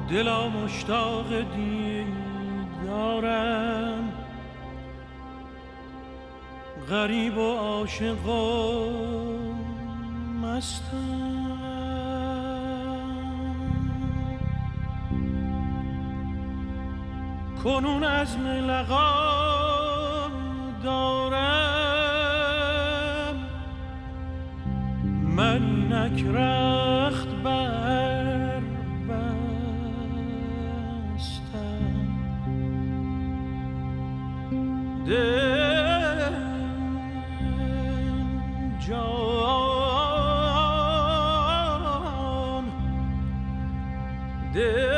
دلا مشتاق دیدارم، غریب و عاشق و مستم. کنون عزم لقا دارم، من اینک رخت بر بستم. دل جان دل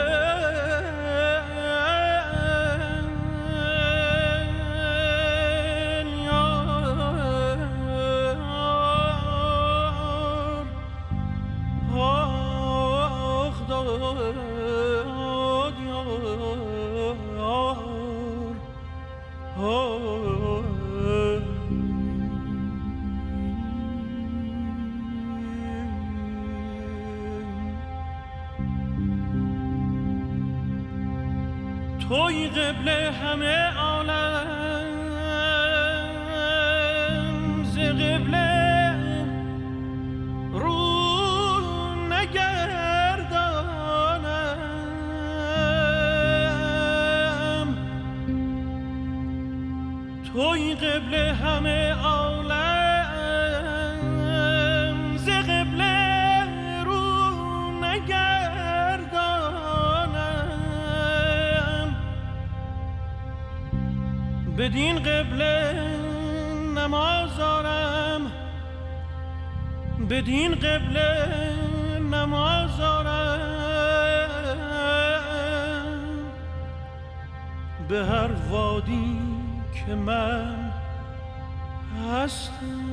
توی قبله همه عالم، ز قبله رو نگردانم. توی قبله همه عالم، ز قبله رو نگردانم. بدین قبله نماز آرم، بدین قبله نماز آرم. به هر وادی که من هستم.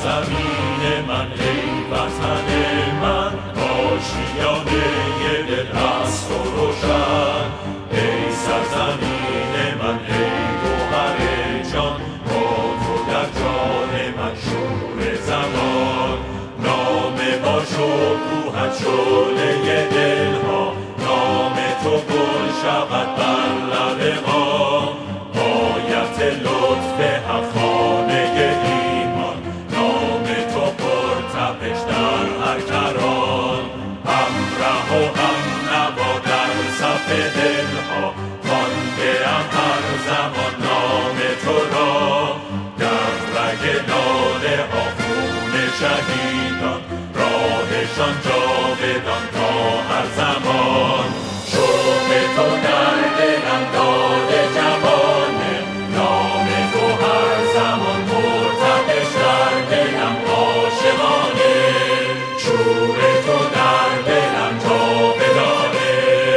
زمین من ای وطن من آشیانه دل است و روشن ای سرزمین من ای گوهر جان با تو در جان من شور زمان نام ما شد کوهت شعله دلها نام تو گل شود بر لب ما آیت لطف هفتانه ایمان نام تو پرتپش در هر کران هم ره و هم نوا در صف دلها خوانده ام هر زمان نام تو را در رگ لاله ها خون شهیدان راهشان جاودان تا هر زمان شوق تو در دلم داده جوانه نام تو هر زمان مرتبش در دلم عاشقانه شور تو در دلم جاودانه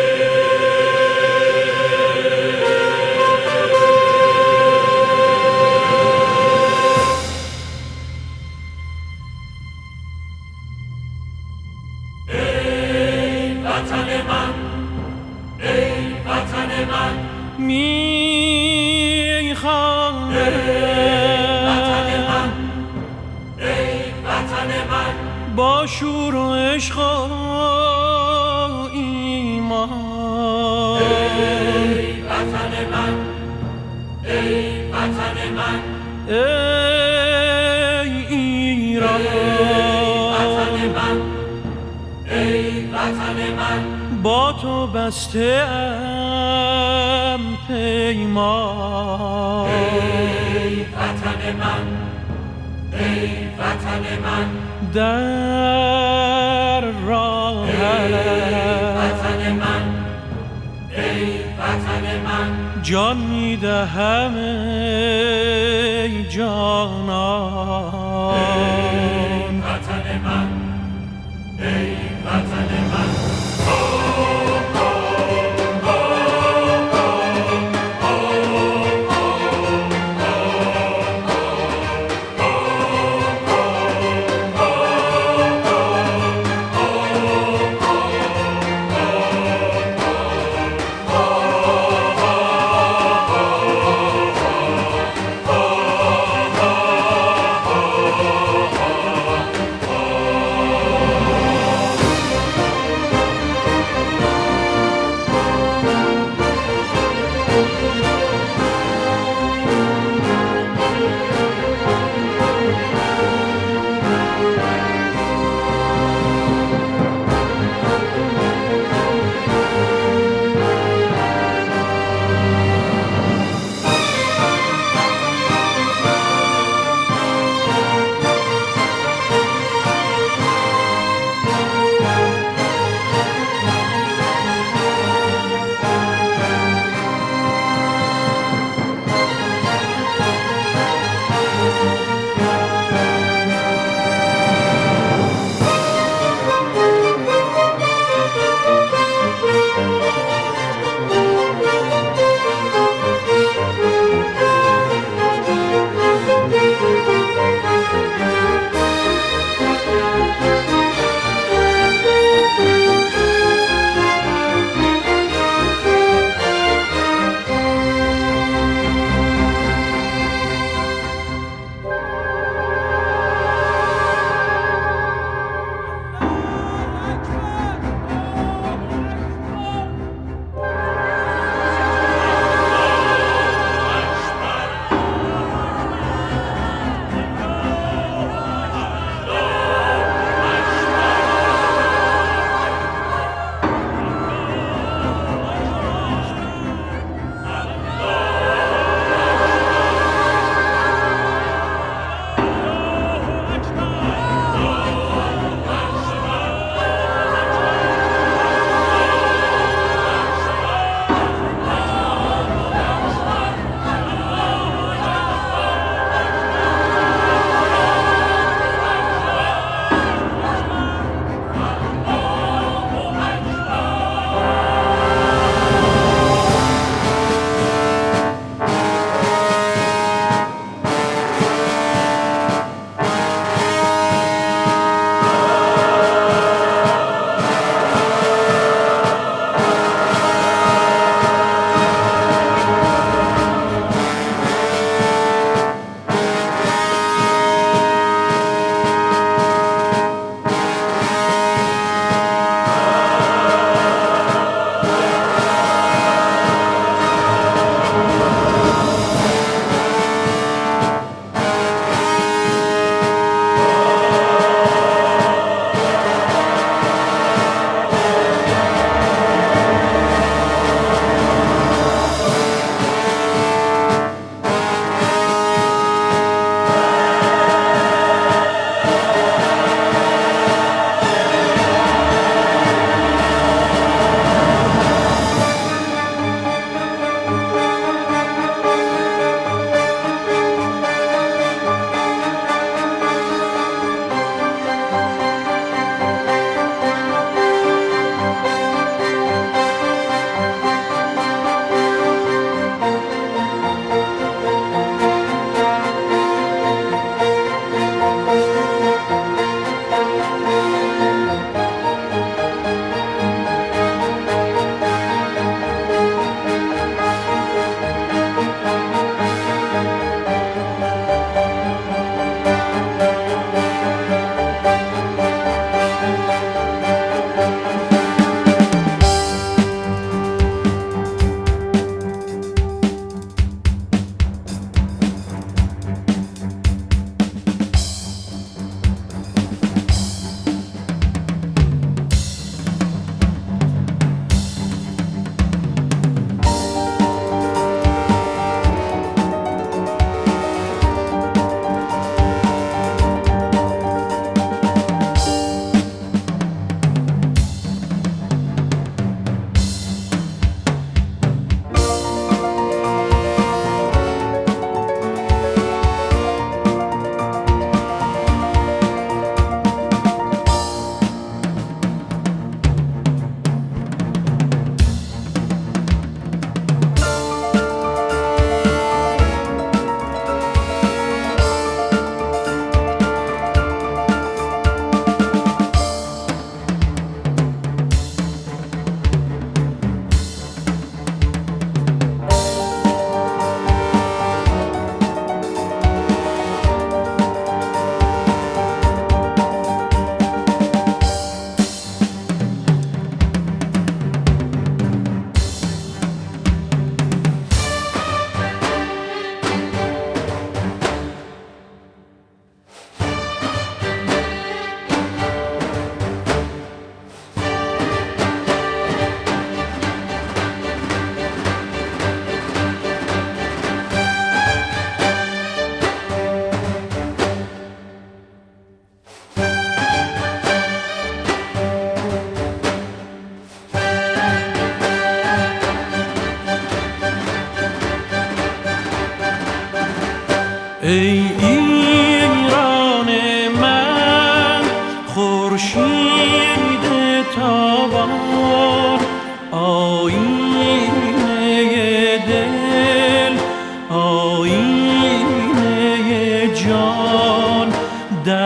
ای وطن من ای وطن من میخوام ای وطن من با شور و عشق و ایمان ای وطن من ای وطن من ای ایران وطن من ای وطن من با تو بسته ام پیمان ای وطن من ای وطن من در راه وطن من ای وطن من جان میدهم ای جانان ای وطن من ای وطن من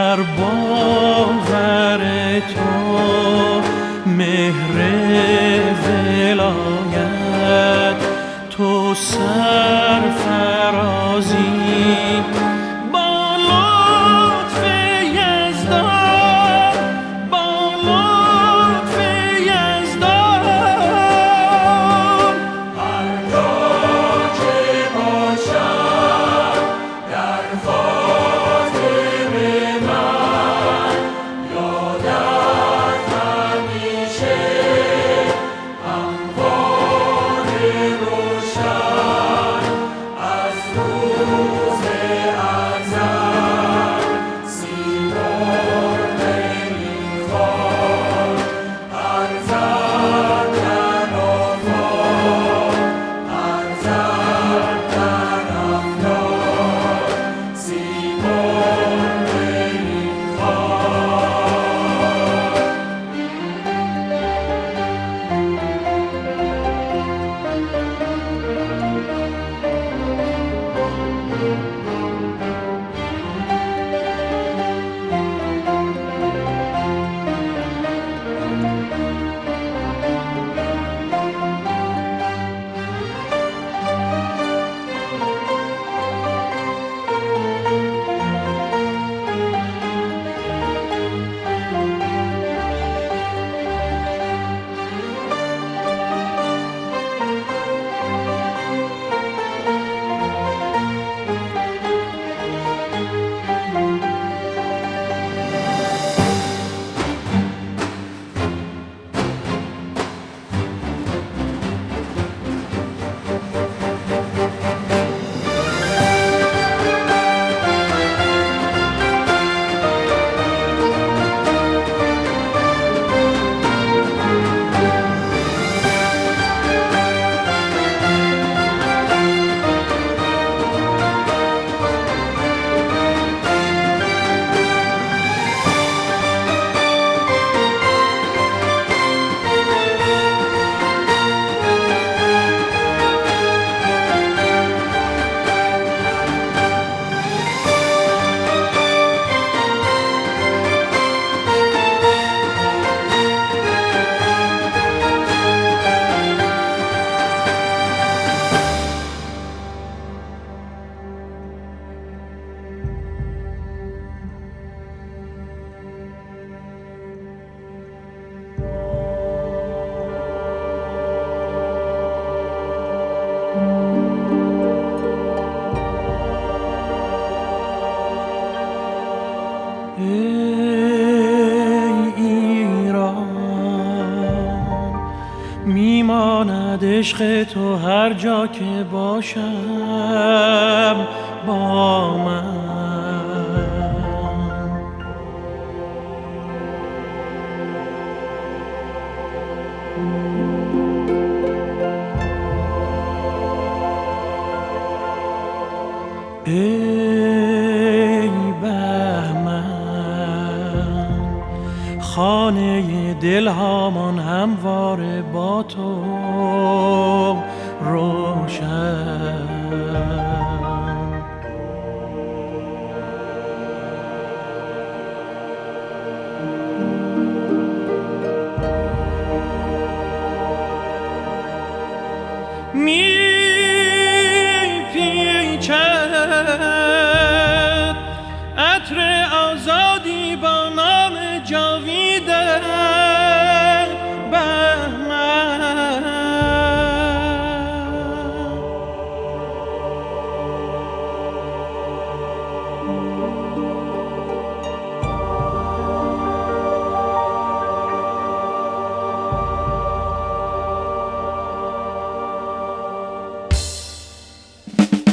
در باور تو مهر ولایت، تو سرفرازی با لطف یزدان، با لطف یزدان. هر جا که باشم در خاطر من، یادت همیشه هموار روشن از روز ازل. سیمرغ این خاک ارزد در آفاق، ارزد در افلاک. سیمرغ این خاک. ای ایران، میماند عشق تو هر جا که باشم با من. ای بهمن، خانه دلهامان همواره با تو روشن. می پیچد عطر آزادی با نام جاویدت بهمن.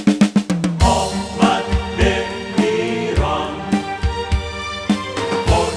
آمد به ایران،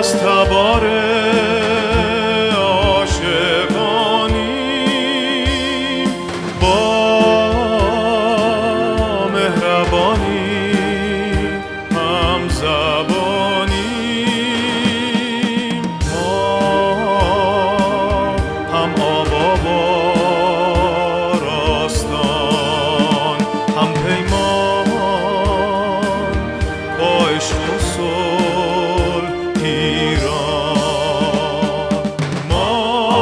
تبار عاشقانی با مهربانی هم زبانی ما هم آبا با راستان هم پیمان با عشق و صلح ایران ما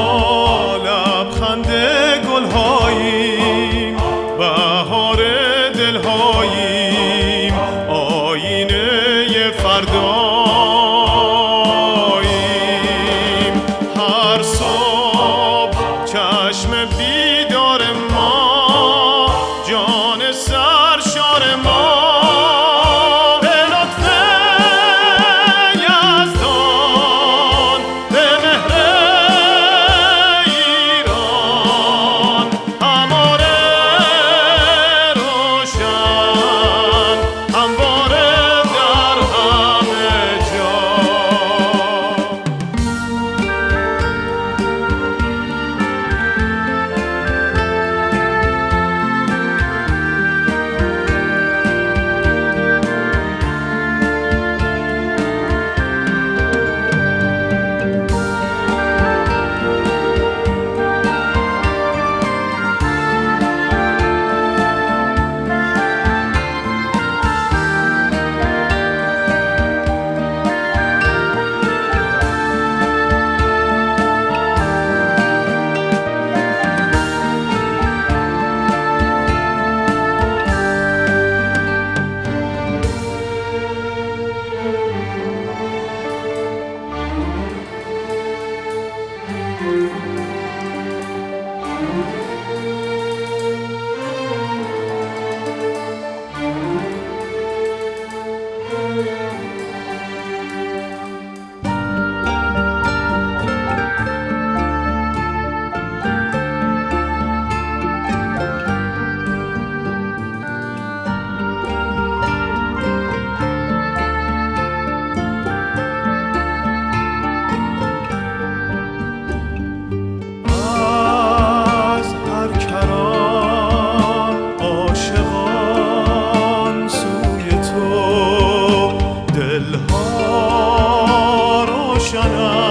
لبخند گل‌هاییم بهار دل‌هاییم آینه فرداییم هر صبح چشم بیدار ما جان سرشار ما به لطف یزدان به مهر ایران هماره روشن همواره در همه جا از هر کران عاشقان سوی تو دلها روشن